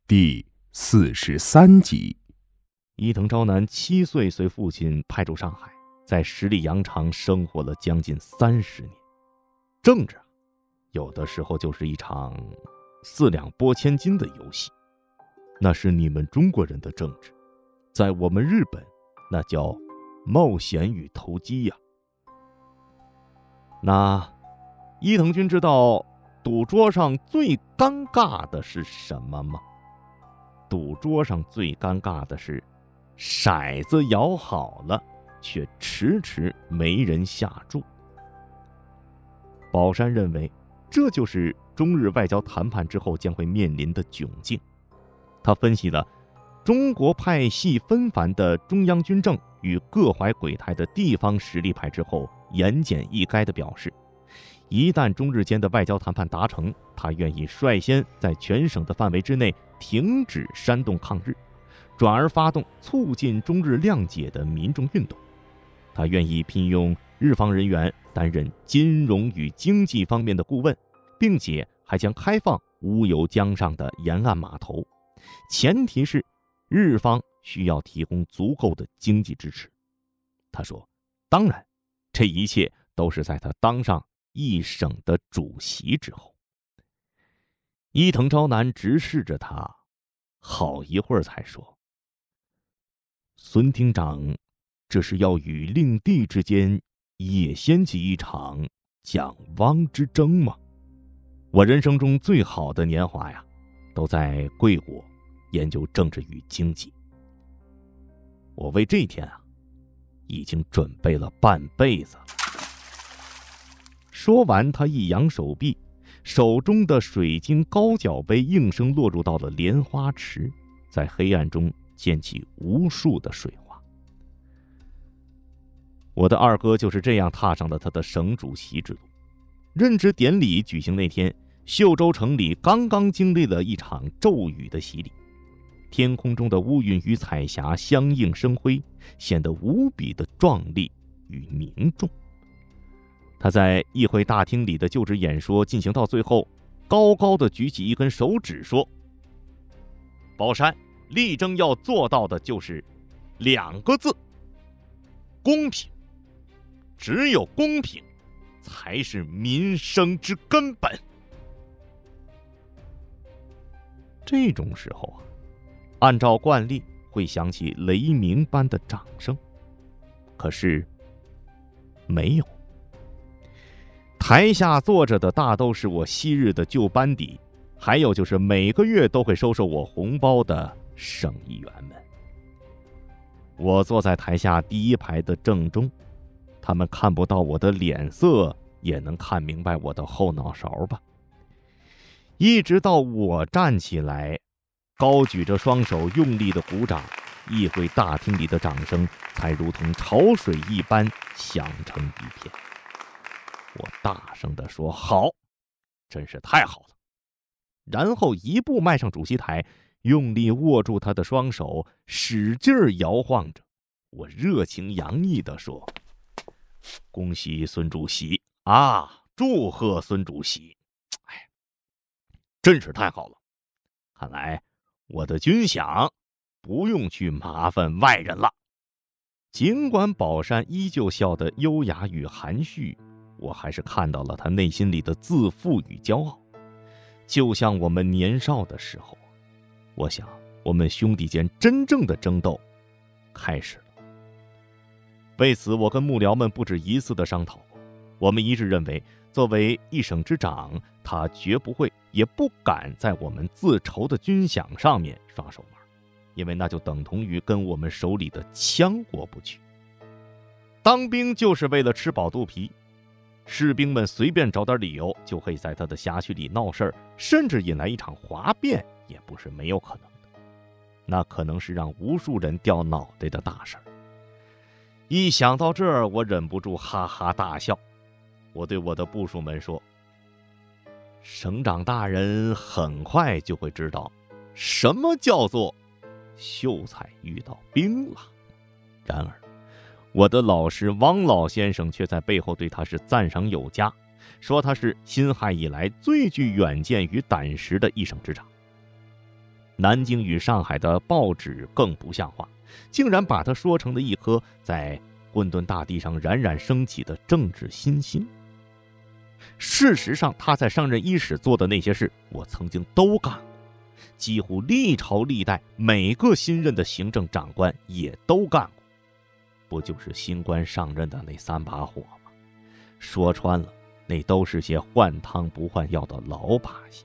第43集。 伊藤昭男7岁随父亲派驻上海，在十里洋场生活了将近30年。政治有的时候就是一场4两拨千斤的游戏，那是你们中国人的政治，在我们日本那叫冒险与投机呀。那伊藤君知道赌桌上最尴尬的是什么吗？赌桌上最尴尬的是骰子摇好了，却迟迟没人下注。宝山认为这就是中日外交谈判之后将会面临的窘境。他分析了中国派系纷繁的中央军政与各怀鬼胎的地方实力派之后，言简意赅地表示，一旦中日间的外交谈判达成，他愿意率先在全省的范围之内停止煽动抗日，转而发动促进中日谅解的民众运动。他愿意聘用日方人员担任金融与经济方面的顾问，并且还将开放乌尤江上的沿岸码头，前提是日方需要提供足够的经济支持。他说，当然，这一切都是在他当上一省的主席之后。伊藤昭男直视着他好一会儿才说，孙厅长这是要与令弟之间也掀起一场蒋汪之争吗？我人生中最好的年华呀，都在贵国研究政治与经济。我为这一天已经准备了半辈子了。说完，他一扬手臂，手中的水晶高脚杯应声落入到了莲花池，在黑暗中溅起无数的水花。我的二哥就是这样踏上了他的省主席之路。任职典礼举行那天，秀州城里刚刚经历了一场骤雨的洗礼，天空中的乌云与彩霞相映生辉，显得无比的壮丽与凝重。他在议会大厅里的就职演说进行到最后，高高的举起一根手指说，宝山力争要做到的就是2个字，公平。只有公平才是民生之根本。这种时候按照惯例会响起雷鸣般的掌声，可是没有。台下坐着的大都是我昔日的旧班底，还有就是每个月都会收我红包的省议员们。我坐在台下第一排的正中，他们看不到我的脸色，也能看明白我的后脑勺吧。一直到我站起来，高举着双手用力的鼓掌，议会大厅里的掌声才如同潮水一般响成一片。我大声地说，好，真是太好了。然后一步迈上主席台，用力握住他的双手，使劲摇晃着。我热情洋溢地说，恭喜孙主席啊，祝贺孙主席。真是太好了，看来我的军饷不用去麻烦外人了。尽管宝山依旧笑得优雅与含蓄，我还是看到了他内心里的自负与骄傲。就像我们年少的时候，我想我们兄弟间真正的争斗开始了。为此，我跟幕僚们不止一次的商讨过。我们一致认为，作为一省之长，他绝不会也不敢在我们自筹的军饷上面耍手腕，因为那就等同于跟我们手里的枪过不去。当兵就是为了吃饱肚皮，士兵们随便找点理由就可以在他的辖区里闹事儿，甚至引来一场哗变，也不是没有可能的。那可能是让无数人掉脑袋的大事儿。一想到这儿，我忍不住哈哈大笑。我对我的部属们说，省长大人很快就会知道什么叫做秀才遇到兵了。然而我的老师汪老先生却在背后对他是赞赏有加，说他是辛亥以来最具远见与胆识的一省之长。 南京与上海的报纸更不像话，竟然把它说成了一颗在混沌大地上冉冉升起的政治新星。事实上，他在上任伊始做的那些事，我曾经都干过，几乎历朝历代每个新任的行政长官也都干过，不就是新官上任的那3把火吗？说穿了，那都是些换汤不换药的老把戏。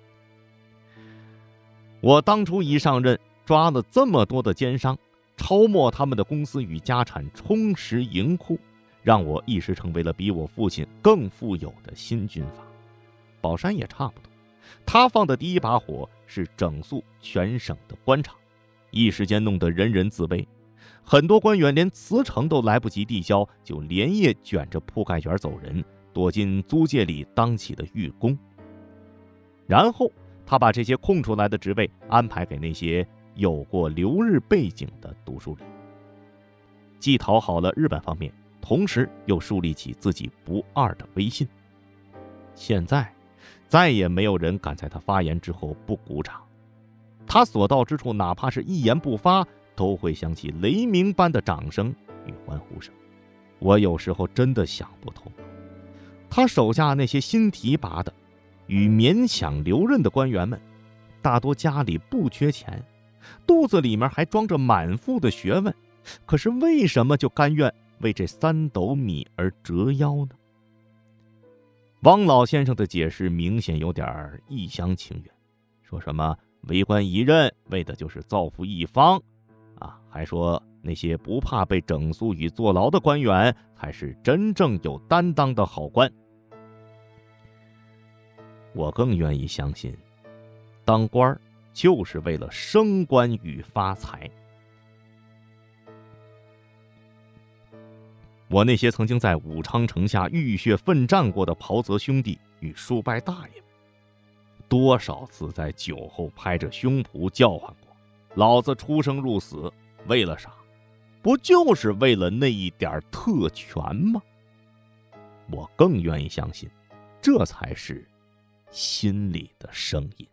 我当初一上任，抓了这么多的奸商，抄没他们的公司与家产，充实银库，让我一时成为了比我父亲更富有的新军阀。宝山也差不多，他放的第一把火是整肃全省的官场，一时间弄得人人自危，很多官员连辞呈都来不及递交，就连夜卷着铺盖卷走人，躲进租界里当起了狱工。然后他把这些空出来的职位安排给那些有过留日背景的读书人，既讨好了日本方面，同时又树立起自己不二的威信。现在再也没有人敢在他发言之后不鼓掌，他所到之处，哪怕是一言不发，都会响起雷鸣般的掌声与欢呼声。我有时候真的想不通，他手下那些新提拔的与勉强留任的官员们，大多家里不缺钱，肚子里面还装着满腹的学问，可是为什么就甘愿为这3斗米而折腰呢？汪老先生的解释明显有点一厢情愿，说什么为官一任为的就是造福一方还说那些不怕被整肃与坐牢的官员才是真正有担当的好官。我更愿意相信，当官就是为了升官与发财。我那些曾经在武昌城下浴血奋战过的袍泽兄弟与叔伯大爷们，多少次在酒后拍着胸脯叫唤过，老子出生入死为了啥？不就是为了那一点特权吗？我更愿意相信，这才是心里的声音。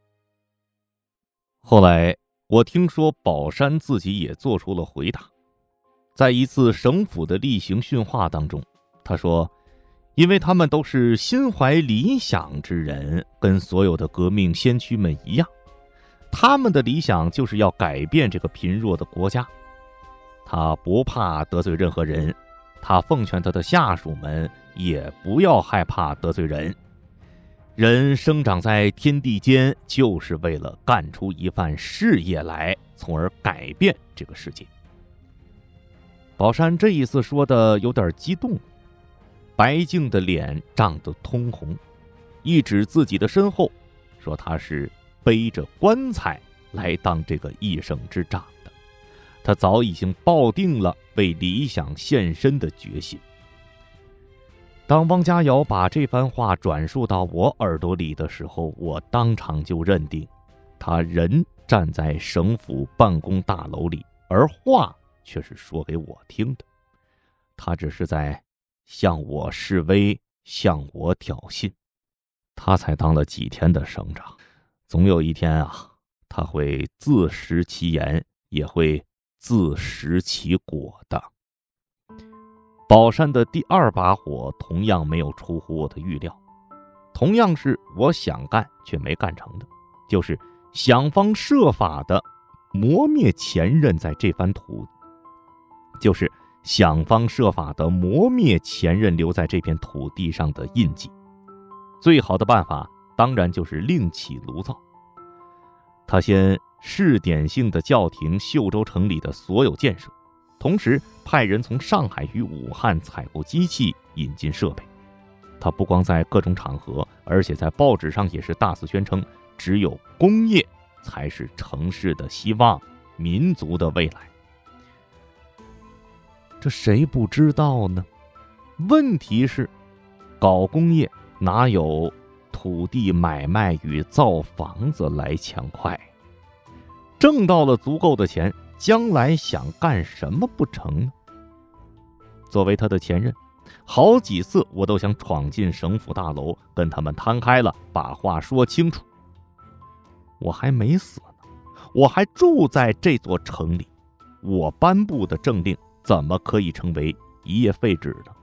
后来我听说宝山自己也做出了回答，在一次省府的例行训话当中，他说因为他们都是心怀理想之人，跟所有的革命先驱们一样，他们的理想就是要改变这个贫弱的国家。他不怕得罪任何人，他奉劝他的下属们也不要害怕得罪人。人生长在天地间，就是为了干出一番事业来，从而改变这个世界。宝山这一次说的有点激动，白净的脸涨得通红，一指自己的身后，说他是背着棺材来当这个一省之长的，他早已经抱定了为理想献身的决心。当汪家瑶把这番话转述到我耳朵里的时候，我当场就认定，他人站在省府办公大楼里，而话却是说给我听的。他只是在向我示威，向我挑衅。他才当了几天的省长，总有一天他会自食其言，也会自食其果的。宝山的第2把火同样没有出乎我的预料，同样是我想干却没干成的，就是想方设法的磨灭前任在这番土留在这片土地上的印记。最好的办法当然就是另起炉灶。他先试点性的叫停秀州城里的所有建设，同时派人从上海与武汉采购机器，引进设备。他不光在各种场合，而且在报纸上也是大肆宣称，只有工业才是城市的希望，民族的未来。这谁不知道呢？问题是，搞工业哪有土地买卖与造房子来强快？挣到了足够的钱，将来想干什么不成呢？作为他的前任，好几次我都想闯进省府大楼，跟他们摊开了，把话说清楚。我还没死呢， 我还住在这座城里，我颁布的政令怎么可以成为一夜废止的？